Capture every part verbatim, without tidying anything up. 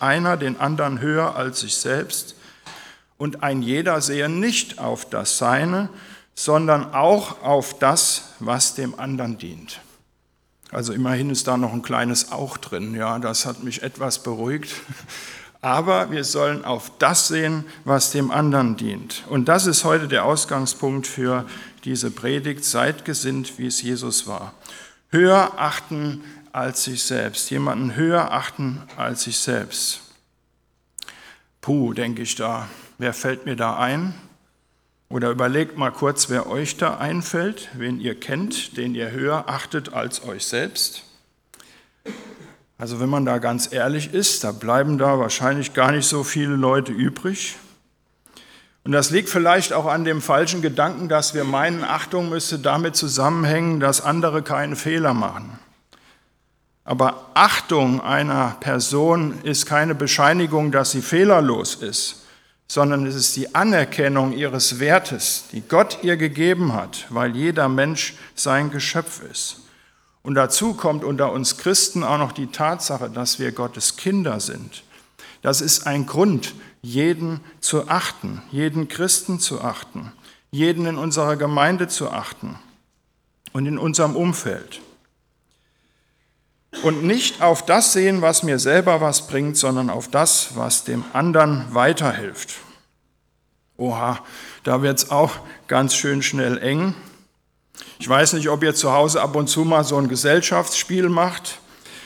einer den anderen höher als sich selbst, und ein jeder sehe nicht auf das Seine, sondern auch auf das, was dem anderen dient. Also immerhin ist da noch ein kleines Auch drin, ja, das hat mich etwas beruhigt. Aber wir sollen auf das sehen, was dem anderen dient. Und das ist heute der Ausgangspunkt für diese Predigt, seid gesinnt, wie es Jesus war. Höher achten als sich selbst, jemanden höher achten als sich selbst. Puh, denke ich da, wer fällt mir da ein? Oder überlegt mal kurz, wer euch da einfällt, wen ihr kennt, den ihr höher achtet als euch selbst. Also wenn man da ganz ehrlich ist, da bleiben da wahrscheinlich gar nicht so viele Leute übrig. Und das liegt vielleicht auch an dem falschen Gedanken, dass wir meinen, Achtung müsste damit zusammenhängen, dass andere keine Fehler machen. Aber Achtung einer Person ist keine Bescheinigung, dass sie fehlerlos ist, sondern es ist die Anerkennung ihres Wertes, die Gott ihr gegeben hat, weil jeder Mensch sein Geschöpf ist. Und dazu kommt unter uns Christen auch noch die Tatsache, dass wir Gottes Kinder sind. Das ist ein Grund, jeden zu achten, jeden Christen zu achten, jeden in unserer Gemeinde zu achten und in unserem Umfeld. Und nicht auf das sehen, was mir selber was bringt, sondern auf das, was dem anderen weiterhilft. Oha, da wird es auch ganz schön schnell eng. Ich weiß nicht, ob ihr zu Hause ab und zu mal so ein Gesellschaftsspiel macht.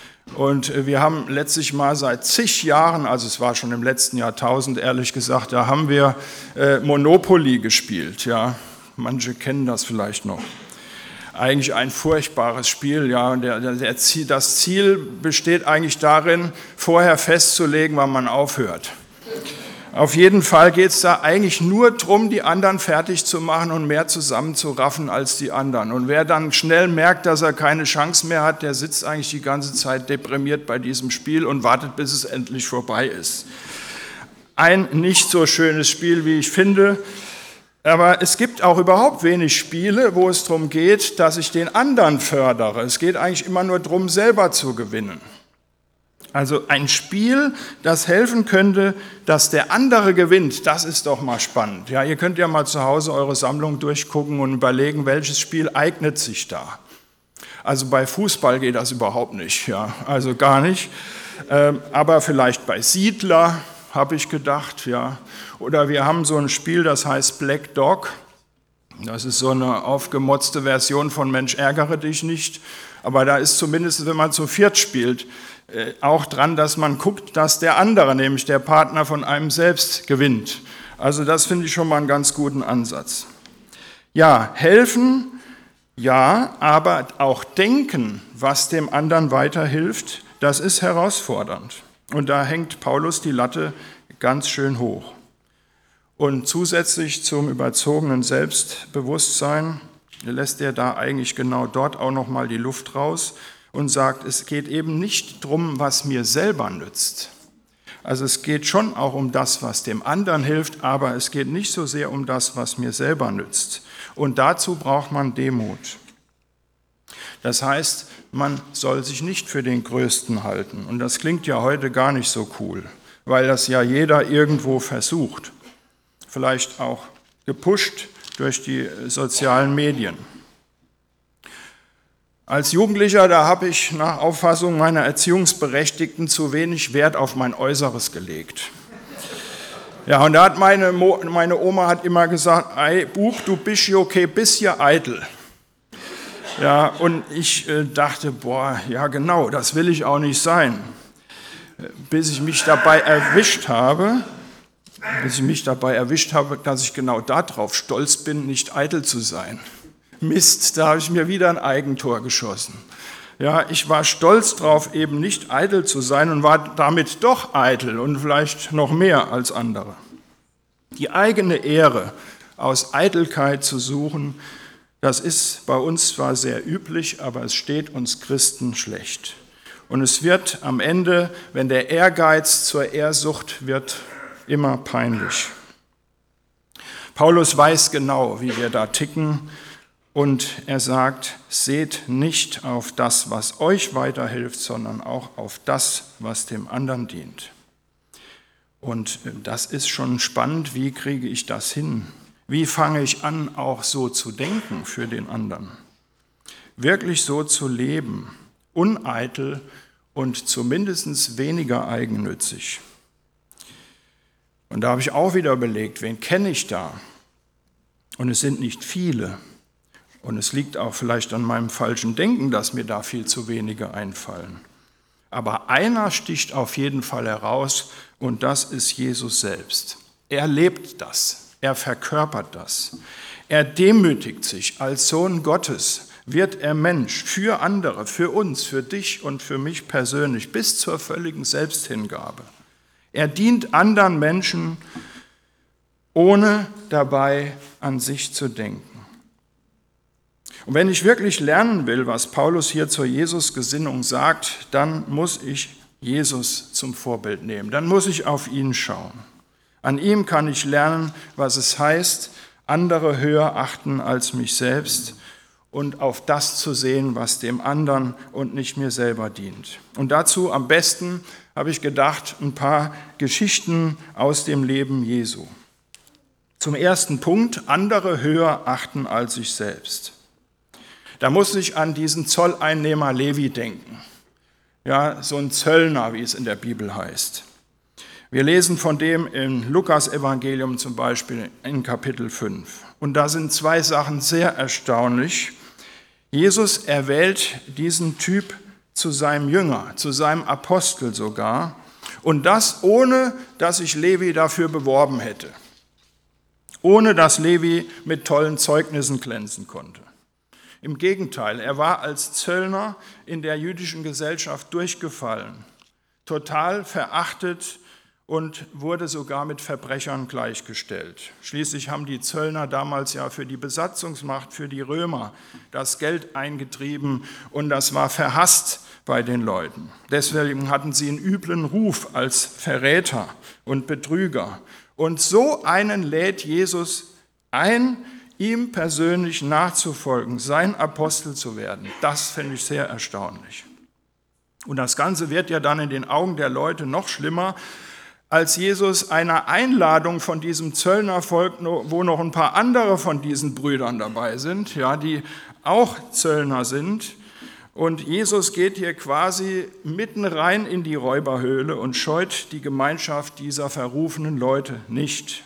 Und wir haben letztlich mal seit zig Jahren, also es war schon im letzten Jahrtausend, ehrlich gesagt, da haben wir äh, Monopoly gespielt. Ja, manche kennen das vielleicht noch. Eigentlich ein furchtbares Spiel. Ja, der, der Ziel, das Ziel besteht eigentlich darin, vorher festzulegen, wann man aufhört. Auf jeden Fall geht es da eigentlich nur darum, die anderen fertig zu machen und mehr zusammenzuraffen als die anderen. Und wer dann schnell merkt, dass er keine Chance mehr hat, der sitzt eigentlich die ganze Zeit deprimiert bei diesem Spiel und wartet, bis es endlich vorbei ist. Ein nicht so schönes Spiel, wie ich finde. Aber es gibt auch überhaupt wenig Spiele, wo es darum geht, dass ich den anderen fördere. Es geht eigentlich immer nur darum, selber zu gewinnen. Also ein Spiel, das helfen könnte, dass der andere gewinnt, das ist doch mal spannend. Ja, ihr könnt ja mal zu Hause eure Sammlung durchgucken und überlegen, welches Spiel eignet sich da. Also bei Fußball geht das überhaupt nicht, ja, also gar nicht. Aber vielleicht bei Siedler, habe ich gedacht, ja. Oder wir haben so ein Spiel, das heißt Black Dog. Das ist so eine aufgemotzte Version von Mensch, ärgere dich nicht. Aber da ist zumindest, wenn man zu viert spielt, auch dran, dass man guckt, dass der andere, nämlich der Partner von einem selbst, gewinnt. Also das finde ich schon mal einen ganz guten Ansatz. Ja, helfen, ja, aber auch denken, was dem anderen weiterhilft, das ist herausfordernd. Und da hängt Paulus die Latte ganz schön hoch. Und zusätzlich zum überzogenen Selbstbewusstsein lässt er da eigentlich genau dort auch nochmal die Luft raus und sagt, es geht eben nicht darum, was mir selber nützt. Also es geht schon auch um das, was dem anderen hilft, aber es geht nicht so sehr um das, was mir selber nützt. Und dazu braucht man Demut. Das heißt, man soll sich nicht für den Größten halten. Und das klingt ja heute gar nicht so cool, weil das ja jeder irgendwo versucht. Vielleicht auch gepusht durch die sozialen Medien. Als Jugendlicher, da habe ich nach Auffassung meiner Erziehungsberechtigten zu wenig Wert auf mein Äußeres gelegt. Ja, und da hat meine, Mo, meine Oma hat immer gesagt, ey, Buch, du bist ja okay, bist ja eitel. Ja, und ich äh, dachte, boah, ja genau, das will ich auch nicht sein. Bis ich mich dabei erwischt habe, bis ich mich dabei erwischt habe, dass ich genau darauf stolz bin, nicht eitel zu sein. Mist, da habe ich mir wieder ein Eigentor geschossen. Ja, ich war stolz drauf, eben nicht eitel zu sein und war damit doch eitel und vielleicht noch mehr als andere. Die eigene Ehre aus Eitelkeit zu suchen, das ist bei uns zwar sehr üblich, aber es steht uns Christen schlecht. Und es wird am Ende, wenn der Ehrgeiz zur Ehrsucht wird, immer peinlich. Paulus weiß genau, wie wir da ticken. Und er sagt, seht nicht auf das, was euch weiterhilft, sondern auch auf das, was dem anderen dient. Und das ist schon spannend, wie kriege ich das hin? Wie fange ich an, auch so zu denken für den anderen? Wirklich so zu leben, uneitel und zumindest weniger eigennützig. Und da habe ich auch wieder überlegt, wen kenne ich da? Und es sind nicht viele. Und es liegt auch vielleicht an meinem falschen Denken, dass mir da viel zu wenige einfallen. Aber einer sticht auf jeden Fall heraus und das ist Jesus selbst. Er lebt das, er verkörpert das. Er demütigt sich als Sohn Gottes, wird er Mensch für andere, für uns, für dich und für mich persönlich, bis zur völligen Selbsthingabe. Er dient anderen Menschen, ohne dabei an sich zu denken. Und wenn ich wirklich lernen will, was Paulus hier zur Jesus-Gesinnung sagt, dann muss ich Jesus zum Vorbild nehmen. Dann muss ich auf ihn schauen. An ihm kann ich lernen, was es heißt, andere höher achten als mich selbst und auf das zu sehen, was dem anderen und nicht mir selber dient. Und dazu am besten habe ich gedacht, ein paar Geschichten aus dem Leben Jesu. Zum ersten Punkt, andere höher achten als ich selbst. Da muss ich an diesen Zolleinnehmer Levi denken. Ja, so ein Zöllner, wie es in der Bibel heißt. Wir lesen von dem im Lukas-Evangelium zum Beispiel in Kapitel fünf. Und da sind zwei Sachen sehr erstaunlich. Jesus erwählt diesen Typ zu seinem Jünger, zu seinem Apostel sogar. Und das ohne, dass sich Levi dafür beworben hätte. Ohne dass Levi mit tollen Zeugnissen glänzen konnte. Im Gegenteil, er war als Zöllner in der jüdischen Gesellschaft durchgefallen, total verachtet und wurde sogar mit Verbrechern gleichgestellt. Schließlich haben die Zöllner damals ja für die Besatzungsmacht, für die Römer, das Geld eingetrieben und das war verhasst bei den Leuten. Deswegen hatten sie einen üblen Ruf als Verräter und Betrüger. Und so einen lädt Jesus ein, ihm persönlich nachzufolgen, sein Apostel zu werden. Das finde ich sehr erstaunlich. Und das Ganze wird ja dann in den Augen der Leute noch schlimmer, als Jesus einer Einladung von diesem Zöllner folgt, wo noch ein paar andere von diesen Brüdern dabei sind, ja, die auch Zöllner sind. Und Jesus geht hier quasi mitten rein in die Räuberhöhle und scheut die Gemeinschaft dieser verrufenen Leute nicht.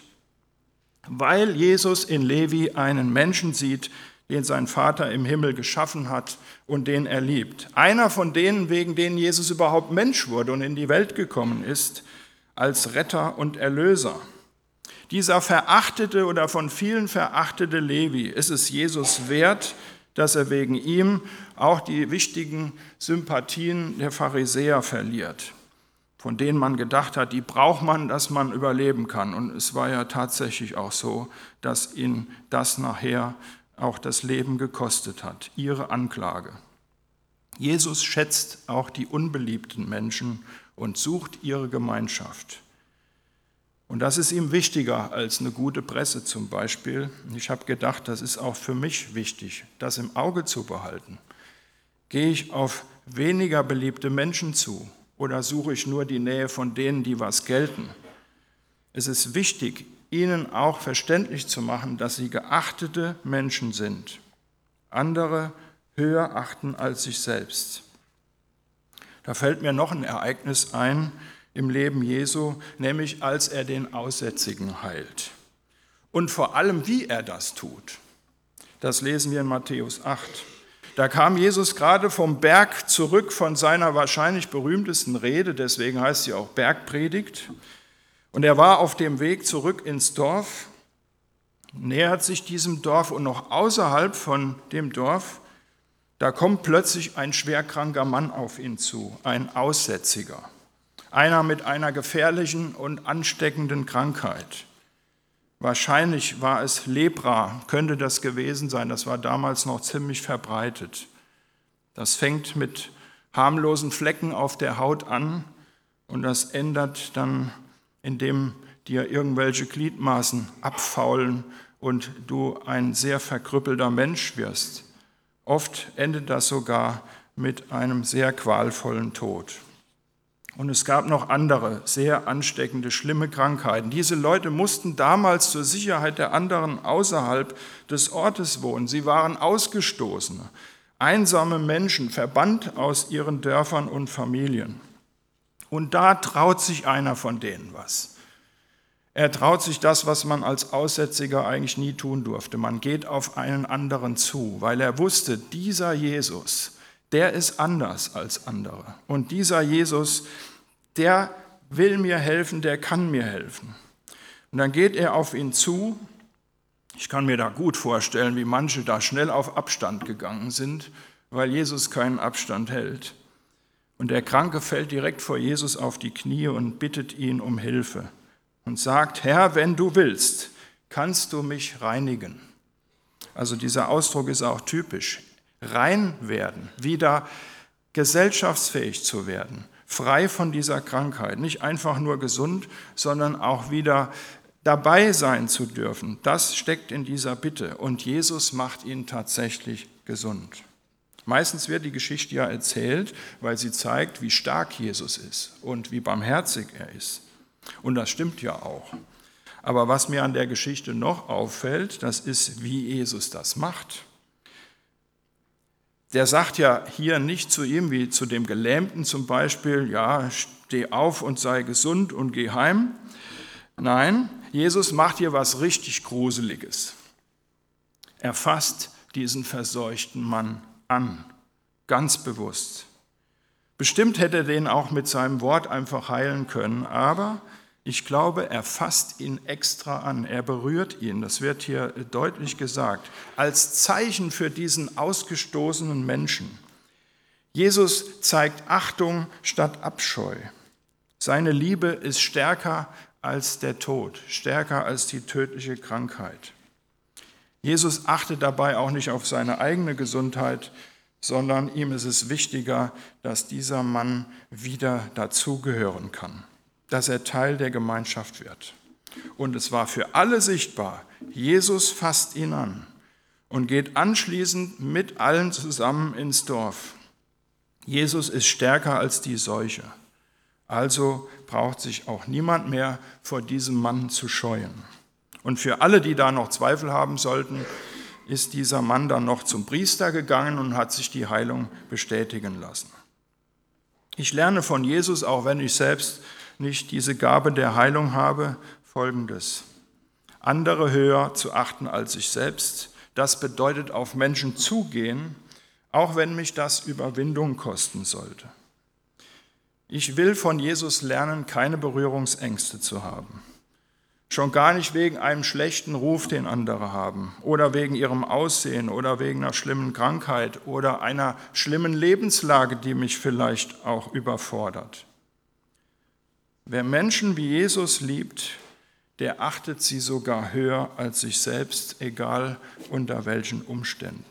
Weil Jesus in Levi einen Menschen sieht, den sein Vater im Himmel geschaffen hat und den er liebt. Einer von denen, wegen denen Jesus überhaupt Mensch wurde und in die Welt gekommen ist, als Retter und Erlöser. Dieser verachtete oder von vielen verachtete Levi ist es Jesus wert, dass er wegen ihm auch die wichtigen Sympathien der Pharisäer verliert, von denen man gedacht hat, die braucht man, dass man überleben kann. Und es war ja tatsächlich auch so, dass ihn das nachher auch das Leben gekostet hat, ihre Anklage. Jesus schätzt auch die unbeliebten Menschen und sucht ihre Gemeinschaft. Und das ist ihm wichtiger als eine gute Presse zum Beispiel. Ich habe gedacht, das ist auch für mich wichtig, das im Auge zu behalten. Gehe ich auf weniger beliebte Menschen zu? Oder suche ich nur die Nähe von denen, die was gelten? Es ist wichtig, ihnen auch verständlich zu machen, dass sie geachtete Menschen sind, andere höher achten als sich selbst. Da fällt mir noch ein Ereignis ein im Leben Jesu, nämlich als er den Aussätzigen heilt. Und vor allem, wie er das tut. Das lesen wir in Matthäus acht. Da kam Jesus gerade vom Berg zurück von seiner wahrscheinlich berühmtesten Rede, deswegen heißt sie auch Bergpredigt. Und er war auf dem Weg zurück ins Dorf, nähert sich diesem Dorf und noch außerhalb von dem Dorf, da kommt plötzlich ein schwerkranker Mann auf ihn zu, ein Aussätziger, einer mit einer gefährlichen und ansteckenden Krankheit. Wahrscheinlich war es Lepra, könnte das gewesen sein, das war damals noch ziemlich verbreitet. Das fängt mit harmlosen Flecken auf der Haut an und das ändert dann, indem dir irgendwelche Gliedmaßen abfaulen und du ein sehr verkrüppelter Mensch wirst. Oft endet das sogar mit einem sehr qualvollen Tod. Und es gab noch andere sehr ansteckende, schlimme Krankheiten. Diese Leute mussten damals zur Sicherheit der anderen außerhalb des Ortes wohnen. Sie waren Ausgestoßene, einsame Menschen, verbannt aus ihren Dörfern und Familien. Und da traut sich einer von denen was. Er traut sich das, was man als Aussätziger eigentlich nie tun durfte. Man geht auf einen anderen zu, weil er wusste, dieser Jesus, der ist anders als andere. Und dieser Jesus, der will mir helfen, der kann mir helfen. Und dann geht er auf ihn zu. Ich kann mir da gut vorstellen, wie manche da schnell auf Abstand gegangen sind, weil Jesus keinen Abstand hält. Und der Kranke fällt direkt vor Jesus auf die Knie und bittet ihn um Hilfe und sagt, Herr, wenn du willst, kannst du mich reinigen. Also dieser Ausdruck ist auch typisch. Rein werden, wieder gesellschaftsfähig zu werden, frei von dieser Krankheit, nicht einfach nur gesund, sondern auch wieder dabei sein zu dürfen. Das steckt in dieser Bitte und Jesus macht ihn tatsächlich gesund. Meistens wird die Geschichte ja erzählt, weil sie zeigt, wie stark Jesus ist und wie barmherzig er ist. Und das stimmt ja auch. Aber was mir an der Geschichte noch auffällt, das ist, wie Jesus das macht. Der sagt ja hier nicht zu ihm, wie zu dem Gelähmten zum Beispiel, ja, steh auf und sei gesund und geh heim. Nein, Jesus macht hier was richtig Gruseliges. Er fasst diesen verseuchten Mann an, ganz bewusst. Bestimmt hätte er den auch mit seinem Wort einfach heilen können, aber ich glaube, er fasst ihn extra an, er berührt ihn, das wird hier deutlich gesagt, als Zeichen für diesen ausgestoßenen Menschen. Jesus zeigt Achtung statt Abscheu. Seine Liebe ist stärker als der Tod, stärker als die tödliche Krankheit. Jesus achtet dabei auch nicht auf seine eigene Gesundheit, sondern ihm ist es wichtiger, dass dieser Mann wieder dazugehören kann, dass er Teil der Gemeinschaft wird. Und es war für alle sichtbar, Jesus fasst ihn an und geht anschließend mit allen zusammen ins Dorf. Jesus ist stärker als die Seuche, also braucht sich auch niemand mehr vor diesem Mann zu scheuen. Und für alle, die da noch Zweifel haben sollten, ist dieser Mann dann noch zum Priester gegangen und hat sich die Heilung bestätigen lassen. Ich lerne von Jesus, auch wenn ich selbst nicht diese Gabe der Heilung habe, Folgendes: Andere höher zu achten als ich selbst, das bedeutet auf Menschen zugehen, auch wenn mich das Überwindung kosten sollte. Ich will von Jesus lernen, keine Berührungsängste zu haben. Schon gar nicht wegen einem schlechten Ruf, den andere haben, oder wegen ihrem Aussehen oder wegen einer schlimmen Krankheit oder einer schlimmen Lebenslage, die mich vielleicht auch überfordert. Wer Menschen wie Jesus liebt, der achtet sie sogar höher als sich selbst, egal unter welchen Umständen.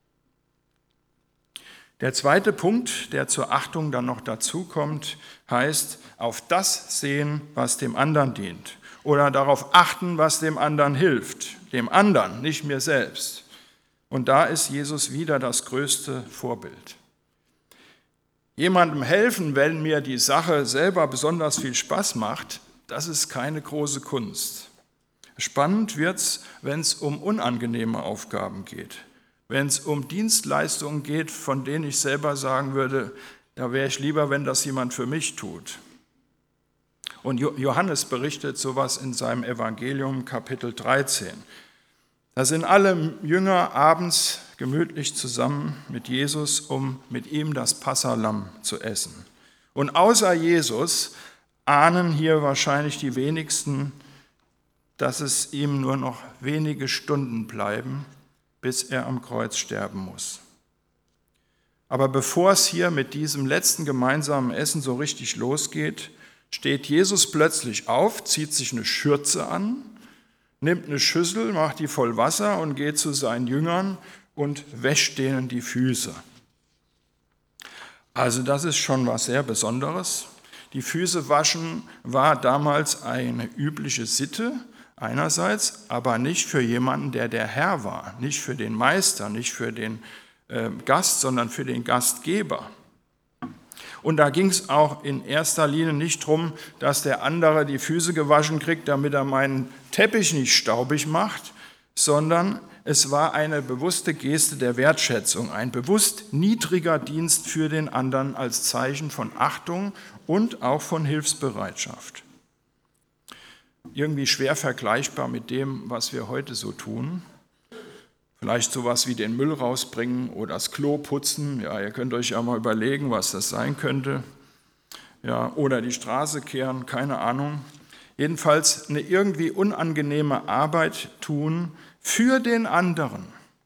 Der zweite Punkt, der zur Achtung dann noch dazukommt, heißt, auf das sehen, was dem anderen dient. Oder darauf achten, was dem anderen hilft. Dem anderen, nicht mir selbst. Und da ist Jesus wieder das größte Vorbild. Jemandem helfen, wenn mir die Sache selber besonders viel Spaß macht, das ist keine große Kunst. Spannend wird's, wenn es um unangenehme Aufgaben geht. Wenn es um Dienstleistungen geht, von denen ich selber sagen würde, da wäre ich lieber, wenn das jemand für mich tut. Und Johannes berichtet sowas in seinem Evangelium, Kapitel dreizehn. Da sind alle Jünger abends gemütlich zusammen mit Jesus, um mit ihm das Passalamm zu essen. Und außer Jesus ahnen hier wahrscheinlich die wenigsten, dass es ihm nur noch wenige Stunden bleiben, bis er am Kreuz sterben muss. Aber bevor es hier mit diesem letzten gemeinsamen Essen so richtig losgeht, steht Jesus plötzlich auf, zieht sich eine Schürze an, nimmt eine Schüssel, macht die voll Wasser und geht zu seinen Jüngern und wäscht denen die Füße. Also das ist schon was sehr Besonderes. Die Füße waschen war damals eine übliche Sitte einerseits, aber nicht für jemanden, der der Herr war, nicht für den Meister, nicht für den äh, Gast, sondern für den Gastgeber. Und da ging es auch in erster Linie nicht darum, dass der andere die Füße gewaschen kriegt, damit er meinen Teppich nicht staubig macht, sondern es war eine bewusste Geste der Wertschätzung, ein bewusst niedriger Dienst für den anderen als Zeichen von Achtung und auch von Hilfsbereitschaft. Irgendwie schwer vergleichbar mit dem, was wir heute so tun. Vielleicht sowas wie den Müll rausbringen oder das Klo putzen. Ja, ihr könnt euch ja mal überlegen, was das sein könnte. Ja, oder die Straße kehren, keine Ahnung. Jedenfalls eine irgendwie unangenehme Arbeit tun für den anderen,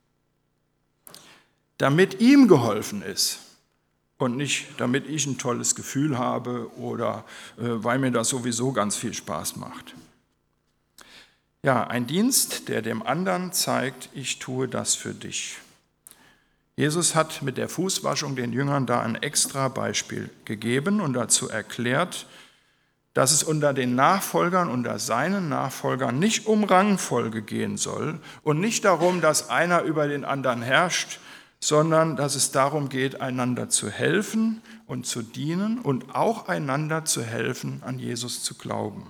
damit ihm geholfen ist und nicht, damit ich ein tolles Gefühl habe oder äh, weil mir das sowieso ganz viel Spaß macht. Ja, ein Dienst, der dem anderen zeigt, ich tue das für dich. Jesus hat mit der Fußwaschung den Jüngern da ein extra Beispiel gegeben und dazu erklärt, dass es unter den Nachfolgern, unter seinen Nachfolgern nicht um Rangfolge gehen soll und nicht darum, dass einer über den anderen herrscht, sondern dass es darum geht, einander zu helfen und zu dienen und auch einander zu helfen, an Jesus zu glauben.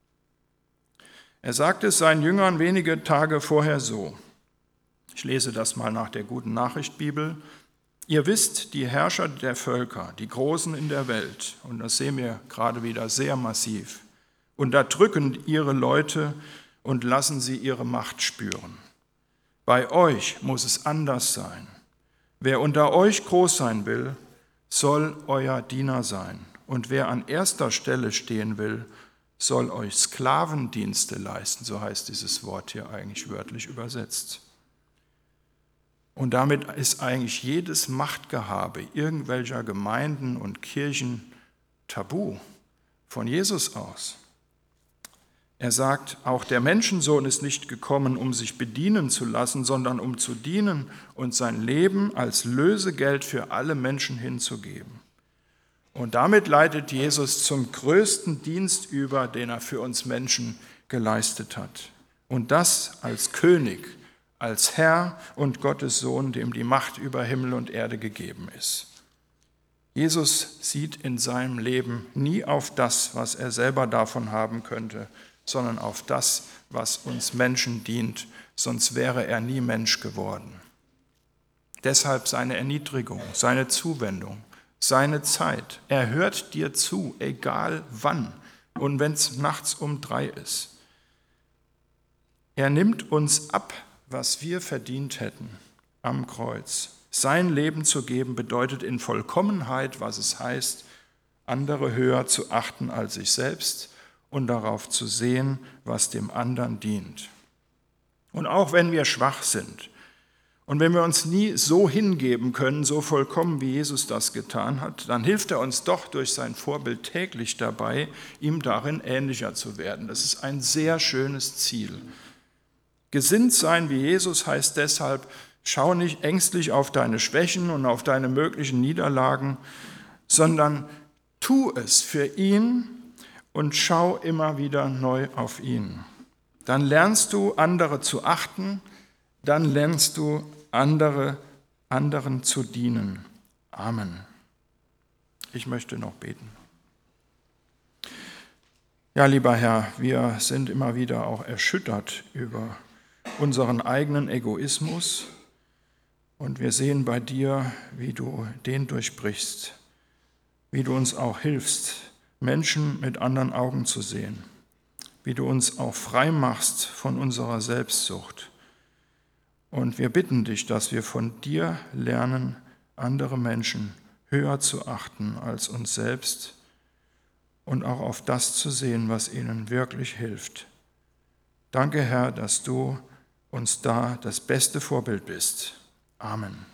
Er sagte es seinen Jüngern wenige Tage vorher so. Ich lese das mal nach der Guten Nachricht Bibel. Ihr wisst, die Herrscher der Völker, die Großen in der Welt, und das sehen wir gerade wieder sehr massiv, unterdrücken ihre Leute und lassen sie ihre Macht spüren. Bei euch muss es anders sein. Wer unter euch groß sein will, soll euer Diener sein. Und wer an erster Stelle stehen will, soll euch Sklavendienste leisten, so heißt dieses Wort hier eigentlich wörtlich übersetzt. Und damit ist eigentlich jedes Machtgehabe irgendwelcher Gemeinden und Kirchen tabu, von Jesus aus. Er sagt, auch der Menschensohn ist nicht gekommen, um sich bedienen zu lassen, sondern um zu dienen und sein Leben als Lösegeld für alle Menschen hinzugeben. Und damit leitet Jesus zum größten Dienst über, den er für uns Menschen geleistet hat. Und das als König, als Herr und Gottes Sohn, dem die Macht über Himmel und Erde gegeben ist. Jesus sieht in seinem Leben nie auf das, was er selber davon haben könnte, sondern auf das, was uns Menschen dient, sonst wäre er nie Mensch geworden. Deshalb seine Erniedrigung, seine Zuwendung, seine Zeit. Er hört dir zu, egal wann und wenn es nachts um drei ist. Er nimmt uns ab, was wir verdient hätten am Kreuz. Sein Leben zu geben bedeutet in Vollkommenheit, was es heißt, andere höher zu achten als sich selbst und darauf zu sehen, was dem anderen dient. Und auch wenn wir schwach sind und wenn wir uns nie so hingeben können, so vollkommen wie Jesus das getan hat, dann hilft er uns doch durch sein Vorbild täglich dabei, ihm darin ähnlicher zu werden. Das ist ein sehr schönes Ziel. Gesinnt sein wie Jesus heißt deshalb, schau nicht ängstlich auf deine Schwächen und auf deine möglichen Niederlagen, sondern tu es für ihn und schau immer wieder neu auf ihn. Dann lernst du, andere zu achten, dann lernst du, andere, anderen zu dienen. Amen. Ich möchte noch beten. Ja, lieber Herr, wir sind immer wieder auch erschüttert über unseren eigenen Egoismus und wir sehen bei dir, wie du den durchbrichst, wie du uns auch hilfst, Menschen mit anderen Augen zu sehen, wie du uns auch frei machst von unserer Selbstsucht. Und wir bitten dich, dass wir von dir lernen, andere Menschen höher zu achten als uns selbst und auch auf das zu sehen, was ihnen wirklich hilft. Danke, Herr, dass du uns da das beste Vorbild bist. Amen.